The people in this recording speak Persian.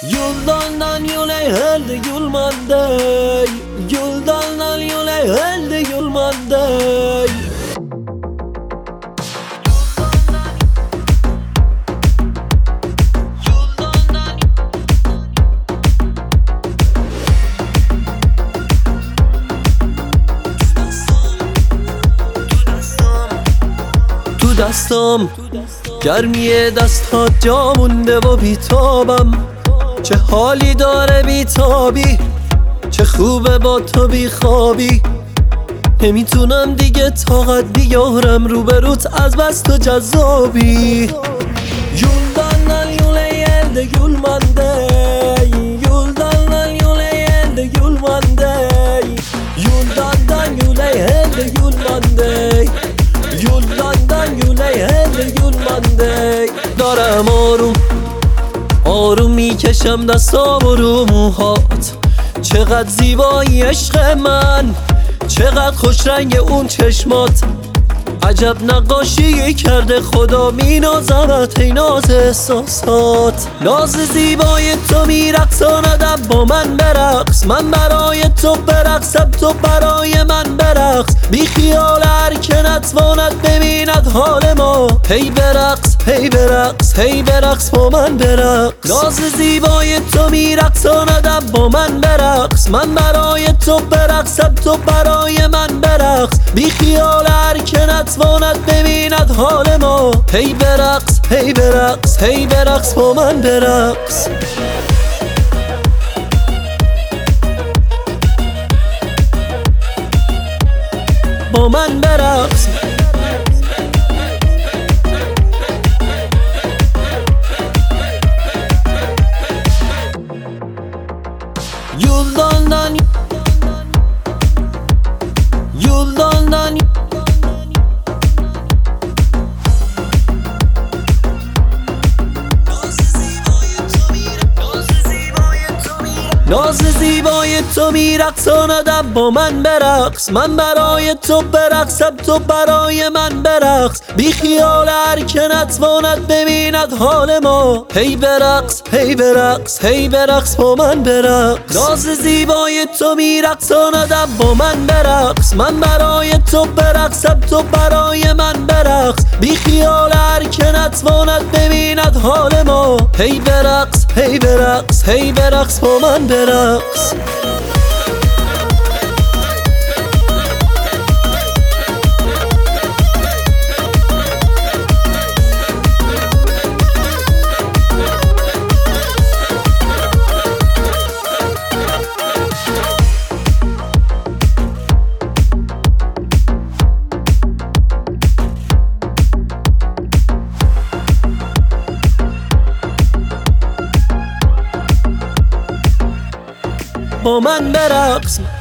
Yoldan yola elde yolmanday, yoldan yola elde yolmanday. تو دستم گرمی دستات جا مونده و بیتابم، چه حالی داره بیتابی، چه خوبه با تو بیخوابی. نمیتونم دیگه طاقت بیارم روبروت از بس تو جذابی. Yoldan yola elde yolmanday, yoldan yola elde yolmanday, yoldan yola elde yolmanday, yoldan yola elde yolmanday. دارم آروم میکشم دستام و رو موهات، چقدر زیبایی عشق من، چقدر خوش رنگ اون چشمات. عجب نقاشی کرده خدا مینازمت ای ناز احساسات. ناز زیبای تو میرقصاندم با من برقص، من برای تو برقصم تو برای من برقص. بی خیال هر که نتواند ببیند حال ما، هی برقص هی برقص هی برقص با من برقص. ناز زیبای تو میرقصاندم با من برقص، من برای تو برقصم تو برای من برقص. بی خیال هر که نتواند ببیند حال ما، هی برقص هی برقص هی برقص با من برقص. با من برقص. Yoldan ناز زیبای تو میرقصاندم با من برقص، من برای تو برقصم تو برای من برقص. بی خیال هر که نتواند ببیند حال ما، هی برقص هی برقص هی برقص با من برقص. ناز زیبای تو میرقصاندم با من برقص، من برای تو برقصم تو برای من برقص. بی خیال هر که نتواند ببیند حال ما، هی برقص هی برقص هی برقص با من برقص. با من برقص.